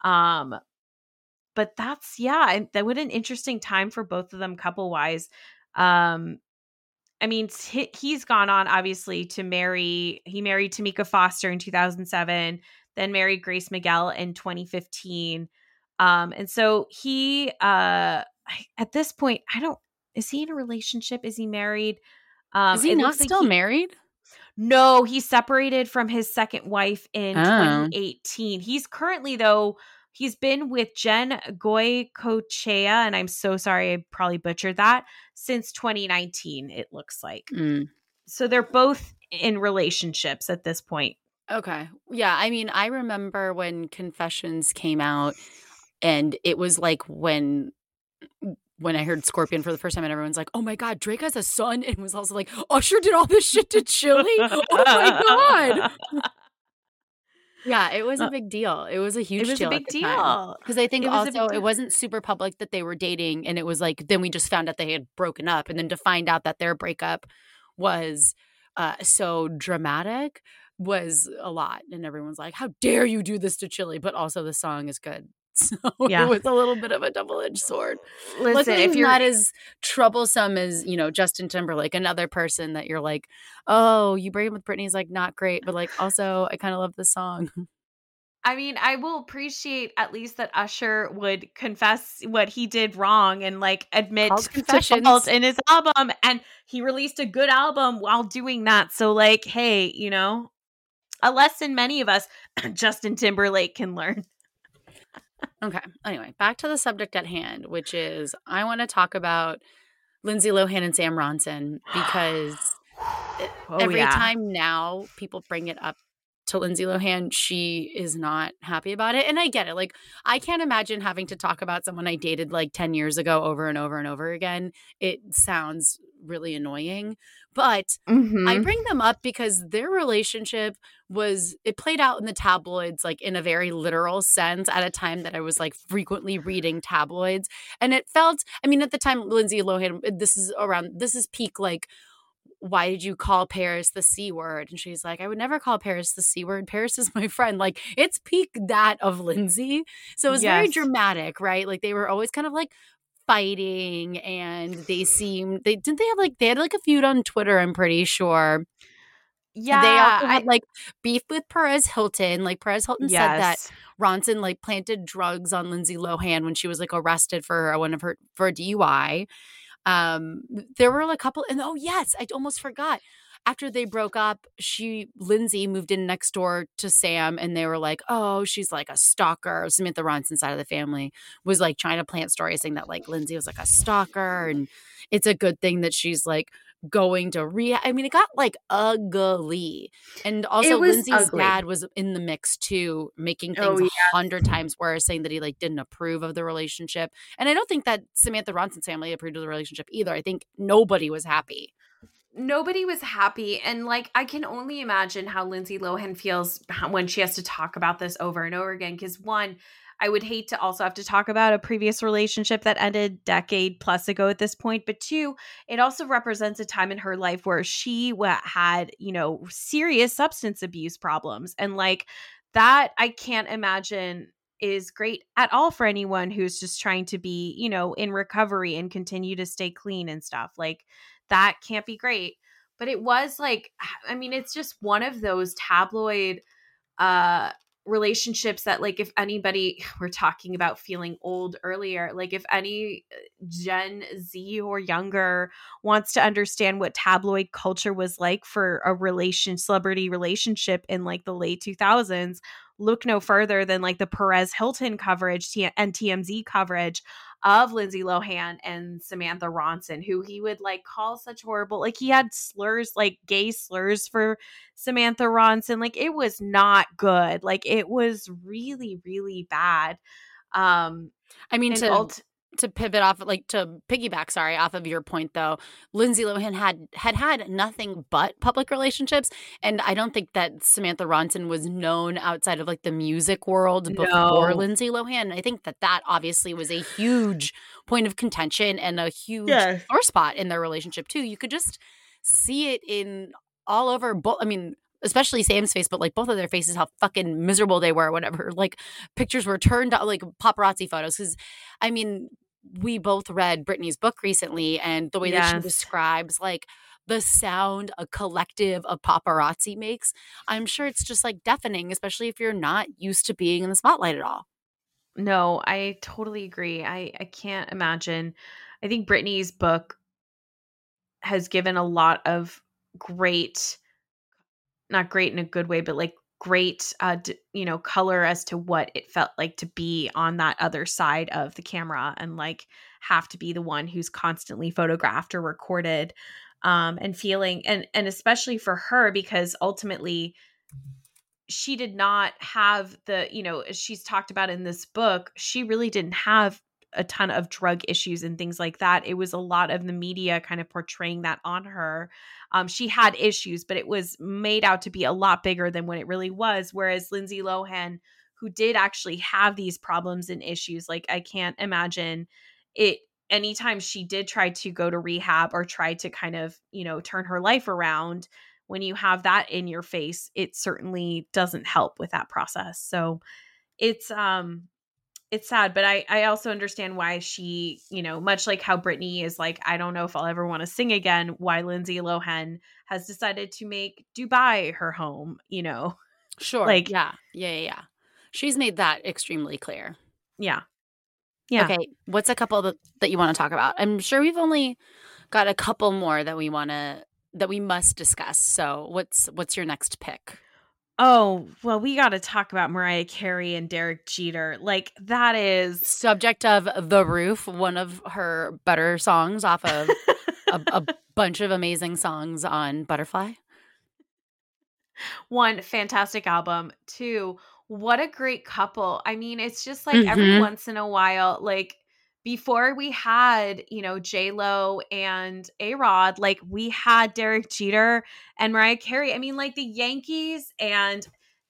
But that's, and that what an interesting time for both of them couple wise. I mean, he's gone on obviously to marry. He married Tamika Foster in 2007, then married Grace Miguel in 2015. And so he, at this point, is he in a relationship? Is he married? Is he not still married? No, he separated from his second wife in 2018. He's currently, though, he's been with Jen Goycochea, and I'm so sorry, I probably butchered that, since 2019, it looks like. So they're both in relationships at this point. Okay. Yeah, I mean, I remember when Confessions came out, and it was like when I heard Scorpion for the first time and everyone's like, oh my God, Drake has a son. And it was also like, Usher did all this shit to Chili? Oh my God. Yeah, it was a big deal. It was a huge deal. It was a big deal. Because I think also it wasn't super public that they were dating. And it was like, then we just found out they had broken up. And then to find out that their breakup was so dramatic was a lot. And everyone's like, how dare you do this to Chili? But also the song is good. So it was a little bit of a double-edged sword. Listen, luckily, if you're not as troublesome as, Justin Timberlake, another person that you're like, oh, you break up with Britney is like not great, but like also I kind of love the song. I mean, I will appreciate at least that Usher would confess what he did wrong and like admit to fault in his album, and he released a good album while doing that. So like, hey, a lesson many of us, Justin Timberlake, can learn. Okay. Anyway, back to the subject at hand, which is I want to talk about Lindsay Lohan and Sam Ronson because every time now people bring it up to Lindsay Lohan, she is not happy about it. And I get it. Like, I can't imagine having to talk about someone I dated like 10 years ago over and over and over again. It sounds really annoying. But I bring them up because their relationship it played out in the tabloids, like in a very literal sense at a time that I was like frequently reading tabloids. And it felt, I mean, at the time, Lindsay Lohan, this is peak, like, why did you call Paris the C word? And she's like, I would never call Paris the C word. Paris is my friend. Like, it's peak that of Lindsay. So it was very dramatic, right? Like, they were always kind of like fighting, and they had like a feud on Twitter, I'm pretty sure. Yeah. They also had like beef with Perez Hilton. Like, Perez Hilton said that Ronson like planted drugs on Lindsay Lohan when she was like arrested for for a DUI. There were a couple, and I almost forgot. After they broke up, Lindsay moved in next door to Sam, and they were like, oh, she's like a stalker. Samantha Ronson side of the family was like trying to plant stories saying that like Lindsay was like a stalker, and it's a good thing that she's like going to rehab. I mean, it got like ugly. And also Lindsay's dad was in the mix too, making things 100 times worse, saying that he like didn't approve of the relationship. And I don't think that Samantha Ronson's family approved of the relationship either. I think nobody was happy. Nobody was happy. And like, I can only imagine how Lindsay Lohan feels when she has to talk about this over and over again. Because one, I would hate to also have to talk about a previous relationship that ended decade plus ago at this point. But two, it also represents a time in her life where she had, serious substance abuse problems. And like that, I can't imagine is great at all for anyone who's just trying to be, in recovery and continue to stay clean and stuff. Like, that can't be great. But it was like, I mean, it's just one of those tabloid relationships that, like, if anybody, we're talking about feeling old earlier, like if any Gen Z or younger wants to understand what tabloid culture was like for a celebrity relationship in like the late 2000s, look no further than like the Perez Hilton coverage and TMZ coverage of Lindsay Lohan and Samantha Ronson, who he would like call such horrible, like he had slurs, like gay slurs for Samantha Ronson. Like it was not good. Like it was really, really bad. I mean, to pivot off, like to piggyback, sorry, off of your point though, Lindsay Lohan had nothing but public relationships, and I don't think that Samantha Ronson was known outside of like the music world before Lindsay Lohan. I think that obviously was a huge point of contention and a huge sore spot in their relationship too. You could just see it in all over both. I mean, especially Sam's face, but like both of their faces, how fucking miserable they were, whatever. Like pictures were turned out, like paparazzi photos. Because I mean, we both read Britney's book recently, and the way that she describes like the sound a collective of paparazzi makes, I'm sure it's just like deafening, especially if you're not used to being in the spotlight at all. No, I totally agree. I can't imagine. I think Britney's book has given a lot of great, not great in a good way, but like great, color as to what it felt like to be on that other side of the camera and like have to be the one who's constantly photographed or recorded, and feeling, and especially for her, because ultimately she did not have as she's talked about in this book, she really didn't have a ton of drug issues and things like that. It was a lot of the media kind of portraying that on her. She had issues, but it was made out to be a lot bigger than what it really was. Whereas Lindsay Lohan, who did actually have these problems and issues, like I can't imagine it. Anytime she did try to go to rehab or try to kind of, turn her life around, when you have that in your face, it certainly doesn't help with that process. So it's sad, but I also understand why she, much like how Britney is like, I don't know if I'll ever want to sing again, why Lindsay Lohan has decided to make Dubai her home, Sure. Like, yeah. She's made that extremely clear. Yeah. Yeah. Okay. What's a couple that you want to talk about? I'm sure we've only got a couple more that we must discuss. So what's your next pick? Oh, well, we got to talk about Mariah Carey and Derek Jeter. Like, that is subject of The Roof, one of her better songs off of a bunch of amazing songs on Butterfly. One, fantastic album. Two, what a great couple. I mean, it's just like every once in a while, like before we had, J-Lo and A-Rod, like we had Derek Jeter and Mariah Carey. I mean, like the Yankees and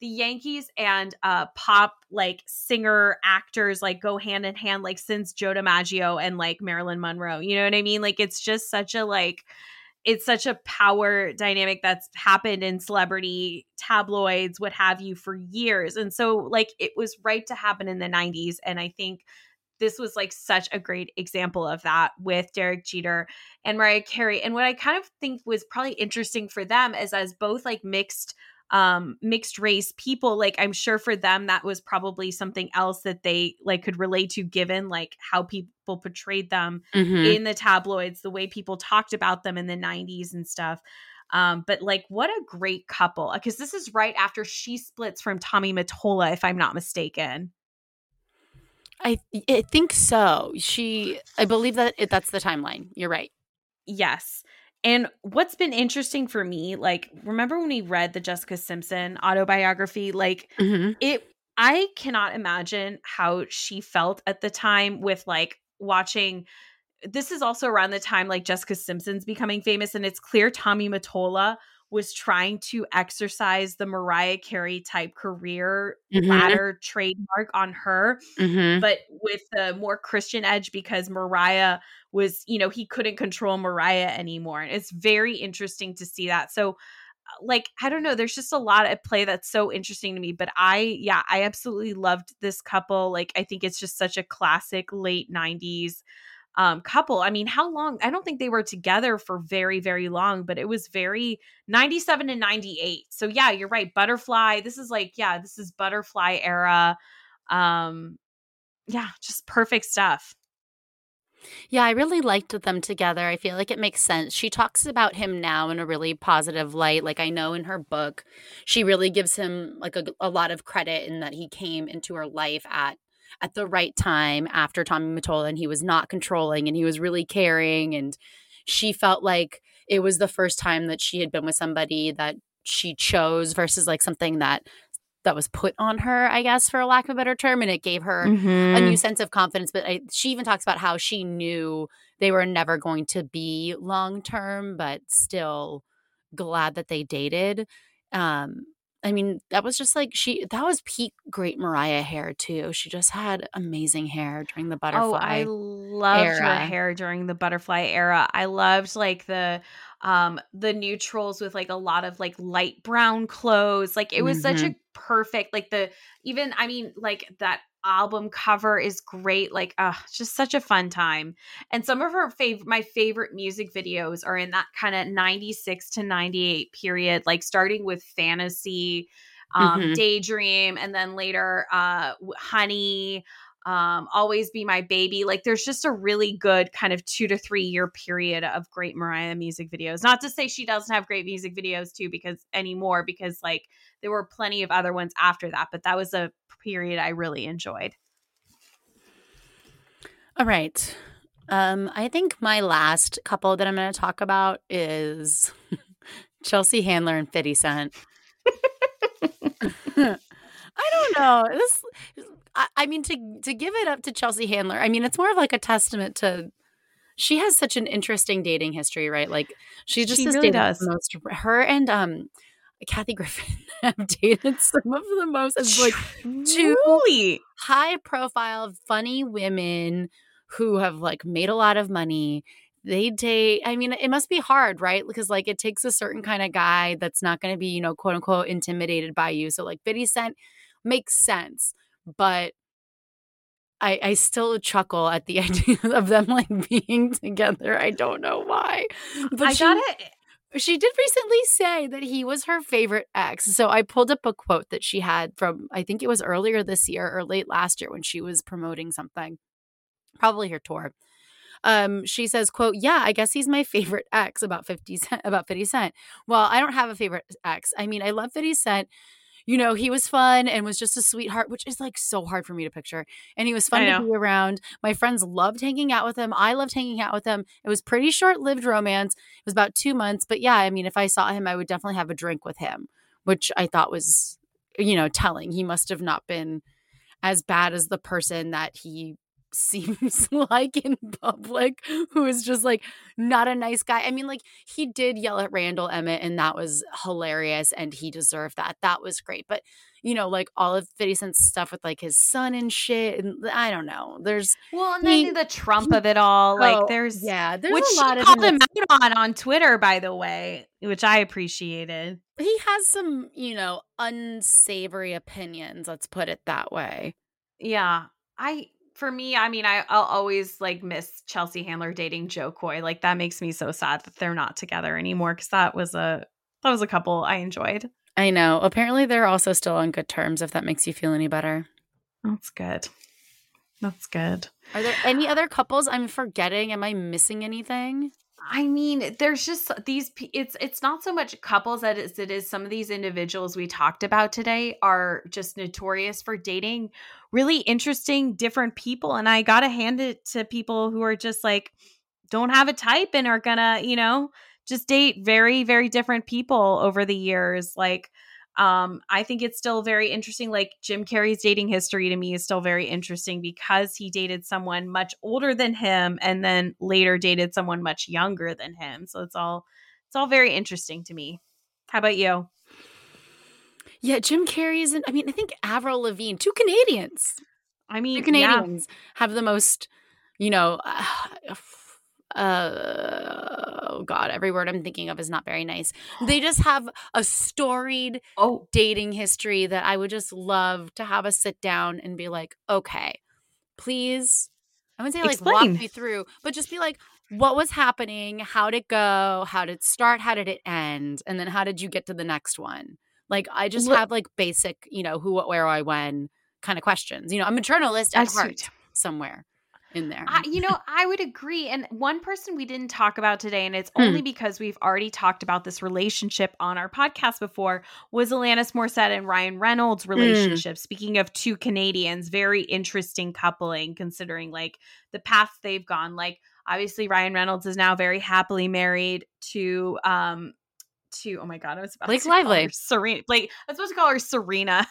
pop like singer actors like go hand in hand, like since Joe DiMaggio and like Marilyn Monroe. You know what I mean? Like it's just such a power dynamic that's happened in celebrity tabloids, what have you, for years. And so like it was right to happen in the 90s. And I think this was like such a great example of that with Derek Jeter and Mariah Carey. And what I kind of think was probably interesting for them is, as both like mixed race people, like I'm sure for them that was probably something else that they like could relate to, given like how people portrayed them in the tabloids, the way people talked about them in the 90s and stuff. But like what a great couple, because this is right after she splits from Tommy Mottola, if I'm not mistaken. I think so. I believe that's the timeline. You're right. Yes. And what's been interesting for me, like, remember when we read the Jessica Simpson autobiography? Like, I cannot imagine how she felt at the time with like watching. This is also around the time like Jessica Simpson's becoming famous, and it's clear Tommy Mottola was trying to exercise the Mariah Carey type career ladder trademark on her, but with a more Christian edge, because Mariah was, he couldn't control Mariah anymore. And it's very interesting to see that. So like, I don't know, there's just a lot at play that's so interesting to me, but I absolutely loved this couple. Like, I think it's just such a classic late 90s couple. I mean, how long? I don't think they were together for very, very long, but it was very 97 and 98. So yeah, you're right. Butterfly. This is Butterfly era. Yeah, just perfect stuff. Yeah, I really liked them together. I feel like it makes sense. She talks about him now in a really positive light. Like I know in her book, she really gives him like a lot of credit in that he came into her life at the right time after Tommy Mottola, and he was not controlling and he was really caring, and she felt like it was the first time that she had been with somebody that she chose versus like something that was put on her, I guess, for a lack of a better term. And it gave her a new sense of confidence. But she even talks about how she knew they were never going to be long-term, but still glad that they dated. I mean, that was just like that was peak Great Mariah hair too. She just had amazing hair during the Butterfly Oh, I loved era. her hair during the Butterfly era. I loved like the neutrals with like a lot of like light brown clothes. Like it was such a perfect, like like that album cover is great. Like, just such a fun time. And some of my favorite music videos are in that kind of 96 to 98 period, like starting with Fantasy, Daydream, and then later, Honey, Always Be My Baby. Like there's just a really good kind of 2 to 3 year period of great Mariah music videos. Not to say she doesn't have great music videos too, because like there were plenty of other ones after that, but that was a period I really enjoyed. All right. I think my last couple that I'm going to talk about is Chelsea Handler and 50 Cent. I don't know. I mean, to give it up to Chelsea Handler, I mean, it's more of like a testament to she has such an interesting dating history, right? Like she really does. Her and Kathy Griffin have dated some of the most like two high profile, funny women who have like made a lot of money. They date. I mean, it must be hard, right? Because like it takes a certain kind of guy that's not going to be, you know, quote unquote intimidated by you. So like 50 Cent makes sense, but I still chuckle at the idea of them like being together. I don't know why, but she did recently say that he was her favorite ex. So I pulled up a quote that she had from, I think it was earlier this year or late last year when she was promoting something, probably her tour. She says, quote, "Yeah, I guess he's my favorite ex," about 50 Cent. Well, I don't have a favorite ex. I mean, I love 50 Cent. You know, he was fun and was just a sweetheart, which is like so hard for me to picture. And he was fun to be around. My friends loved hanging out with him. I loved hanging out with him. It was pretty short-lived romance. It was about 2 months. But yeah, I mean, if I saw him, I would definitely have a drink with him, which I thought was, you know, telling. He must have not been as bad as the person that he seems like in public, who is just like not a nice guy. I mean, like he did yell at Randall Emmett and that was hilarious and he deserved that. That was great. But you know, like all of 50 Cent's stuff with like his son and shit, and I don't know. There's and then the Trump of it all. Like there's which a lot of called him out on Twitter, by the way, which I appreciated. He has some, you know, unsavory opinions. Let's put it that way. Yeah, for me, I mean, I'll always like miss Chelsea Handler dating Joe Coy. Like that makes me so sad that they're not together anymore, because that was a couple I enjoyed. I know. Apparently, they're also still on good terms. If that makes you feel any better, that's good. That's good. Are there any other couples I'm forgetting? Am I missing anything? I mean, there's just these, it's not so much couples as it is some of these individuals we talked about today are just notorious for dating really interesting, different people. And I got to hand it to people who are just like, don't have a type and are gonna, you know, just date very, very different people over the years. Like, I think it's still very interesting. Like Jim Carrey's dating history to me is still very interesting because he dated someone much older than him and then later dated someone much younger than him. So it's all very interesting to me. How about you? Yeah, Jim Carrey isn't. I mean, I think Avril Lavigne, two Canadians. Have the most, you know, oh God, every word I'm thinking of is not very nice. They just have a storied dating history that I would just love to have a sit down and be like, okay, please. I wouldn't say like Explain. walk me through, but just be like, what was happening? How did it go? How did it start? How did it end? And then how did you get to the next one? Like, I just have like basic, who, what, where, why, when kind of questions. I'm a journalist at heart somewhere in there. I would agree. And one person we didn't talk about today, and it's only because we've already talked about this relationship on our podcast before, was Alanis Morissette and Ryan Reynolds' relationship. Speaking of two Canadians, very interesting coupling considering like the path they've gone. Like, obviously Ryan Reynolds is now very happily married to oh my God, I was about Blake to Lively. call her Serena. I was supposed to call her Serena.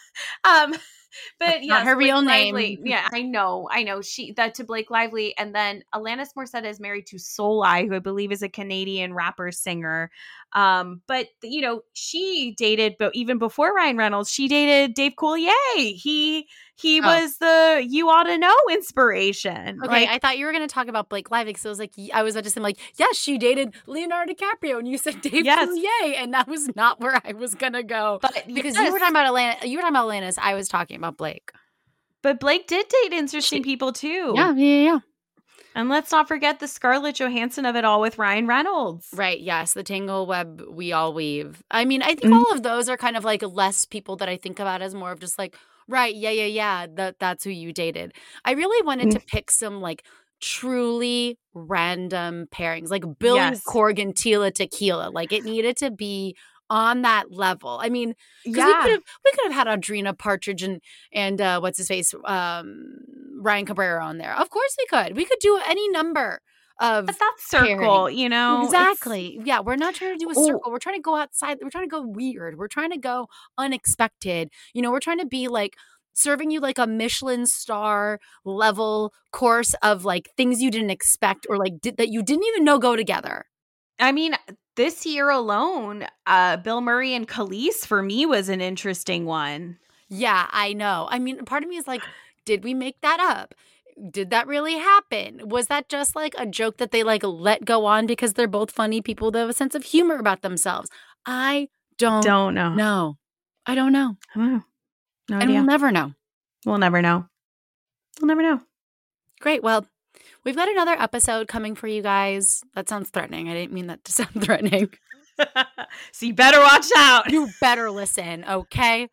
But yeah, not her real Lively. name. Yeah, I know. That to Blake Lively. And then Alanis Morissette is married to Soleil, who I believe is a Canadian rapper singer. But she dated, but even before Ryan Reynolds, she dated Dave Coulier. He was the You Ought to Know inspiration. Okay, I thought you were going to talk about Blake Lively because I was just like, yes, she dated Leonardo DiCaprio, and you said Dave Coulier, and that was not where I was going to go. But because you were talking about Alanis, I was talking about Blake. But Blake did date interesting people too. Yeah. And let's not forget the Scarlett Johansson of it all with Ryan Reynolds. Right, yes, the tangle web we all weave. I mean, I think all of those are kind of like less people that I think about as more of just like, right, yeah, that's who you dated. I really wanted to pick some like truly random pairings, like Billy Corgan, Tila Tequila. Like it needed to be on that level. I mean, because we could have had Audrina Partridge and what's his face, Ryan Cabrera on there. Of course we could. We could do any number of. But that's circle, Exactly. Yeah, we're not trying to do a circle. We're trying to go outside. We're trying to go weird. We're trying to go unexpected. We're trying to be like serving you like a Michelin star level course of like things you didn't expect or like that you didn't even know go together. I mean, this year alone, Bill Murray and Khalees for me was an interesting one. Yeah, I know. I mean, part of me is like, did we make that up? Did that really happen? Was that just like a joke that they like let go on because they're both funny people that have a sense of humor about themselves? I don't know. No, I don't know. I don't know. No and idea. We'll never know. We'll never know. We'll never know. Great. Well, we've got another episode coming for you guys. That sounds threatening. I didn't mean that to sound threatening. So you better watch out. You better listen, okay?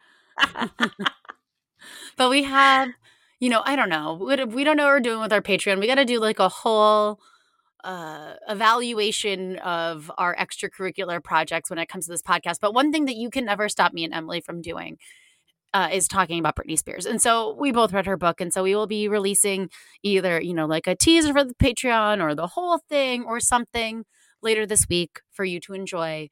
But we have, I don't know. We don't know what we're doing with our Patreon. We got to do like a whole evaluation of our extracurricular projects when it comes to this podcast. But one thing that you can never stop me and Emily from doing is talking about Britney Spears. And so we both read her book. And so we will be releasing either, like a teaser for the Patreon or the whole thing or something later this week for you to enjoy.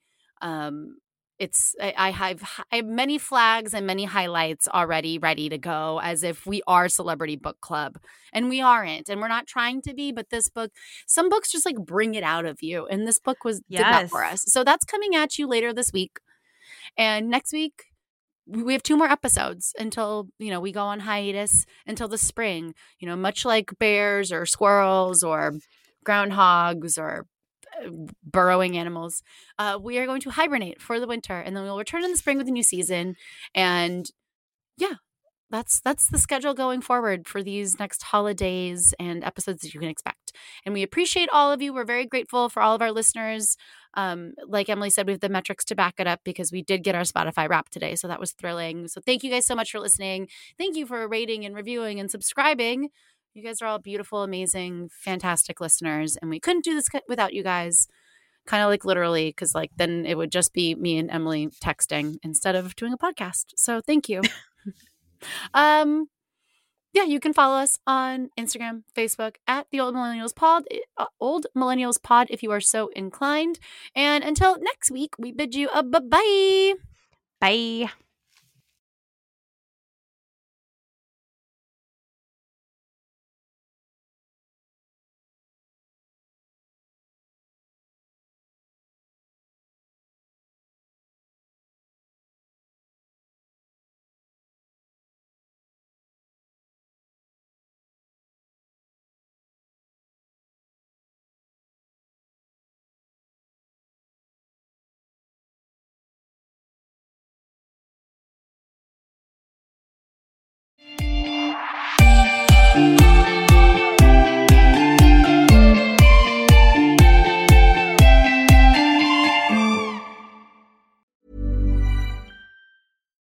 I have many flags and many highlights already ready to go as if we are Celebrity Book Club. And we aren't. And we're not trying to be. But this book, some books just like bring it out of you. And this book did that for us. So that's coming at you later this week. And next week, we have 2 more episodes until, we go on hiatus until the spring, much like bears or squirrels or groundhogs or burrowing animals. We are going to hibernate for the winter and then we'll return in the spring with a new season. And yeah, that's the schedule going forward for these next holidays and episodes that you can expect. And we appreciate all of you. We're very grateful for all of our listeners. Like Emily said, we have the metrics to back it up because we did get our Spotify Wrap today. So that was thrilling. So thank you guys so much for listening. Thank you for rating and reviewing and subscribing. You guys are all beautiful, amazing, fantastic listeners. And we couldn't do this without you guys. Kind of like literally, because like then it would just be me and Emily texting instead of doing a podcast. So thank you. Yeah, you can follow us on Instagram, Facebook at the Old Millennials Pod if you are so inclined. And until next week, we bid you a bye-bye. Bye.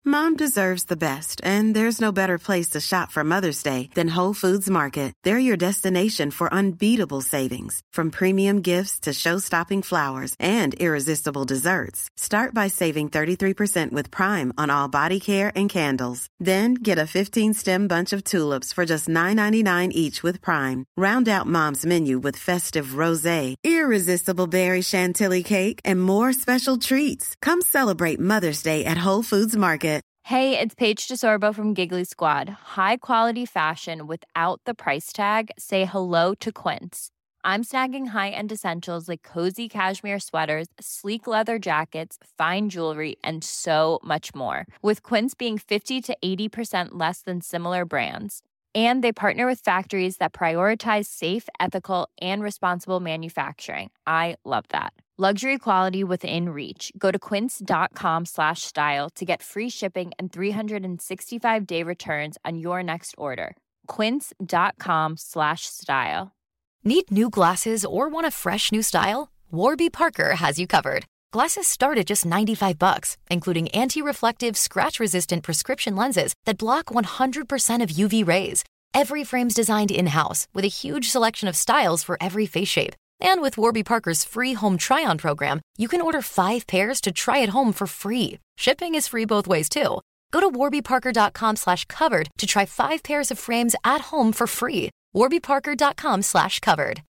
Mom deserves the best, and there's no better place to shop for Mother's Day than Whole Foods Market. They're your destination for unbeatable savings, from premium gifts to show-stopping flowers and irresistible desserts. Start by saving 33% with Prime on all body care and candles. Then get a 15-stem bunch of tulips for just $9.99 each with Prime. Round out Mom's menu with festive rosé, irresistible berry chantilly cake, and more special treats. Come celebrate Mother's Day at Whole Foods Market. Hey, it's Paige DeSorbo from Giggly Squad. High quality fashion without the price tag. Say hello to Quince. I'm snagging high-end essentials like cozy cashmere sweaters, sleek leather jackets, fine jewelry, and so much more. With Quince being 50 to 80% less than similar brands. And they partner with factories that prioritize safe, ethical, and responsible manufacturing. I love that. Luxury quality within reach. Go to quince.com/style to get free shipping and 365-day returns on your next order. Quince.com/style. Need new glasses or want a fresh new style? Warby Parker has you covered. Glasses start at just $95, including anti-reflective, scratch-resistant prescription lenses that block 100% of UV rays. Every frame's designed in-house with a huge selection of styles for every face shape. And with Warby Parker's free home try-on program, you can order 5 pairs to try at home for free. Shipping is free both ways, too. Go to warbyparker.com/covered to try 5 pairs of frames at home for free. warbyparker.com/covered.